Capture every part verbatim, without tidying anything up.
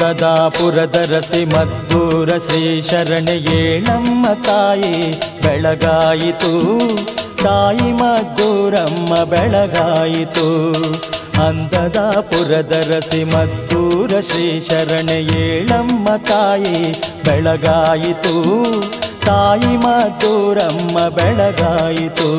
ಅಂದದ ಪುರದರಸಿ ಮದ್ದೂರ ಶ್ರೀ ಶರಣೆಯೇಳಮ್ಮ ತಾಯಿ ಬೆಳಗಾಯಿತು, ತಾಯಿ ಮದ್ದೂರಮ್ಮ ಬೆಳಗಾಯಿತು. ಅಂದದ ಪುರದರಸಿ ಮದ್ದೂರ ಶ್ರೀ ಶರಣೆಯೇಳಮ್ಮ ತಾಯಿ ಬೆಳಗಾಯಿತು, ತಾಯಿ ಮದ್ದೂರಮ್ಮ ಬೆಳಗಾಯಿತು.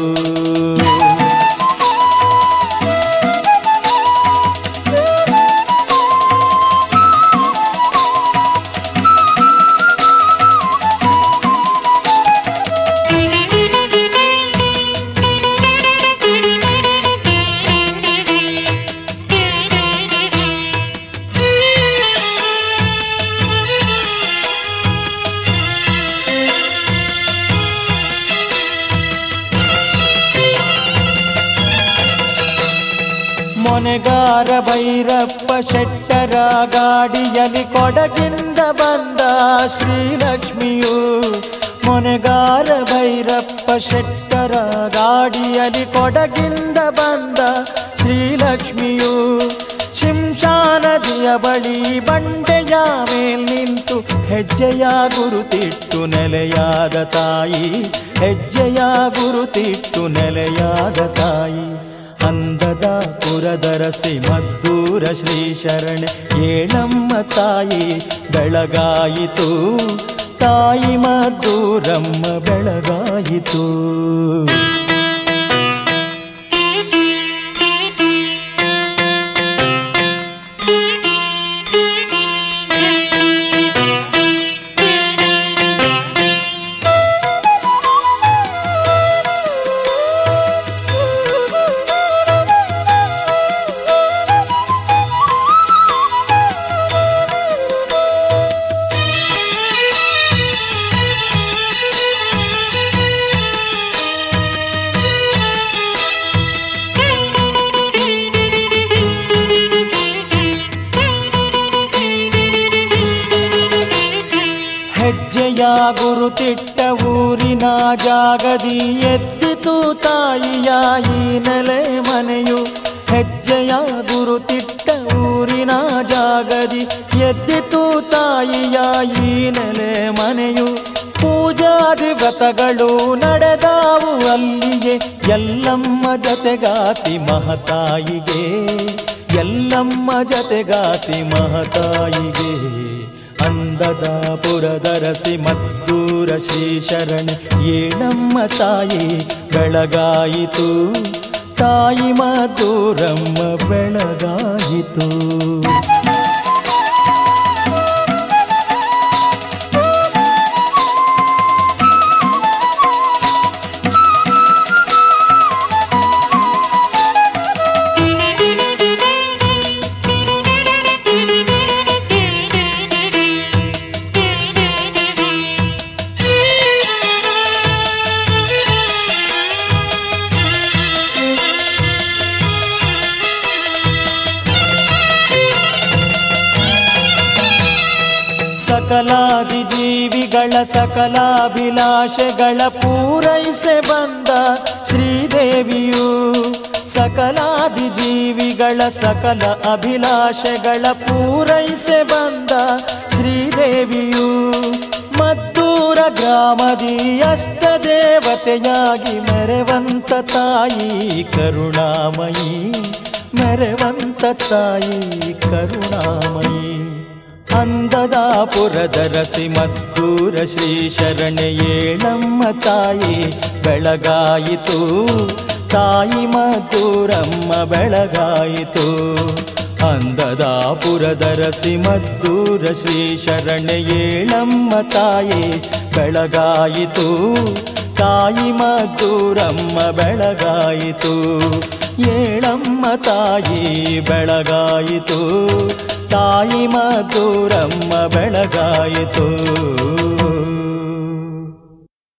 ಮೊನೆಗಾರ ಭೈರಪ್ಪ ಶೆಟ್ಟರ ಗಾಡಿಯಲ್ಲಿ ಕೊಡಗಿಂದ ಬಂದ ಶ್ರೀಲಕ್ಷ್ಮಿಯು, ಮೊನೆಗಾರ ಭೈರಪ್ಪ ಶೆಟ್ಟರ ಗಾಡಿಯಲ್ಲಿ ಕೊಡಗಿಂದ ಬಂದ ಶ್ರೀಲಕ್ಷ್ಮಿಯು. ಶಿಂಷಾ ನದಿಯ ಬಳಿ ಬಂಡೆಯ ಮೇಲ್ ನಿಂತು ಹೆಜ್ಜೆಯ ಗುರುತಿಟ್ಟು ನೆಲೆಯಾದ ತಾಯಿ, ಹೆಜ್ಜೆಯ ಗುರುತಿಟ್ಟು ನೆಲೆಯಾದ ತಾಯಿ. ಅಂದದ ಪುರದರಸಿ ಮದ್ದೂರ ಶ್ರೀ ಶರಣ ಏಳಮ್ಮ ತಾಯಿ ಬೆಳಗಾಯಿತು, ತಾಯಿ ಮದ್ದೂರಮ್ಮ ಬೆಳಗಾಯಿತು. ಹೆಜ್ಜೆಯ ಗುರುತಿಟ್ಟ ಊರಿನ ಜಾಗದಿ ಎದ್ದಿತು ತಾಯಿಯ ಈ ನೆಲೆ ಮನೆಯು, ಹೆಜ್ಜೆಯ ಗುರುತಿಟ್ಟ ಊರಿನ ಜಾಗದಿ ಎದ್ದಿತು ತಾಯಿಯ ಈ ನೆಲೆ ಮನೆಯು. ಪೂಜಾದಿ ವ್ರತಗಳು ನಡೆದಾವು ಅಲ್ಲಿಗೆ, ಎಲ್ಲಮ್ಮ ಜತೆಗಾತಿ ಮಹತಾಯಿಗೆ, ಎಲ್ಲಮ್ಮ ಜತೆಗಾತಿ ಮಹತಾಯಿಗೆ. ಅಂದದ ಪುರದರಸಿ ಮದ್ದೂರ ಶ್ರೀ ಶರಣ ಏಳಮ್ಮ ತಾಯಿ ಬೆಳಗಾಯಿತು, ತಾಯಿ ಮದ್ದೂರಮ್ಮ ಬೆಳಗಾಯಿತು. ಸಕಲಾದಿ ಜೀವಿಗಳ ಸಕಲಾಭಿಲಾಷೆಗಳ ಪೂರೈಸೆ ಬಂದ ಶ್ರೀದೇವಿಯು, ಸಕಲಾದಿ ಜೀವಿಗಳ ಸಕಲ ಅಭಿಲಾಷೆಗಳ ಪೂರೈಸೆ ಬಂದ ಶ್ರೀದೇವಿಯು. ಮದ್ದೂರ ಗ್ರಾಮದಿ ಅಷ್ಟ ದೇವತೆಯಾಗಿ ಮೆರೆವಂತ ತಾಯಿ ಕರುಣಾಮಯಿ, ಮೆರೆವಂತ ತಾಯಿ ಕರುಣಾಮಯಿ. ಅಂದದ ಪುರದರಸಿ ಮದ್ದೂರ ಶ್ರೀ ಶರಣ ಏಳಮ್ಮ ತಾಯಿ ಬೆಳಗಾಯಿತು, ತಾಯಿ ಮದ್ದೂರಮ್ಮ ಬೆಳಗಾಯಿತು. ಅಂದದ ಪುರದರಸಿ ಮದ್ದೂರ ಶ್ರೀ ಶರಣ ಏಳಮ್ಮ ತಾಯಿ ಬೆಳಗಾಯಿತು, ತಾಯಿ ಮದ್ದೂರಮ್ಮ ಬೆಳಗಾಯಿತು. ಏಳಮ್ಮ ತಾಯಿ ಬೆಳಗಾಯಿತು, ತಾಯಿ ಮದ್ದೂರಮ್ಮ ಬೆಳಗಾಯಿತು.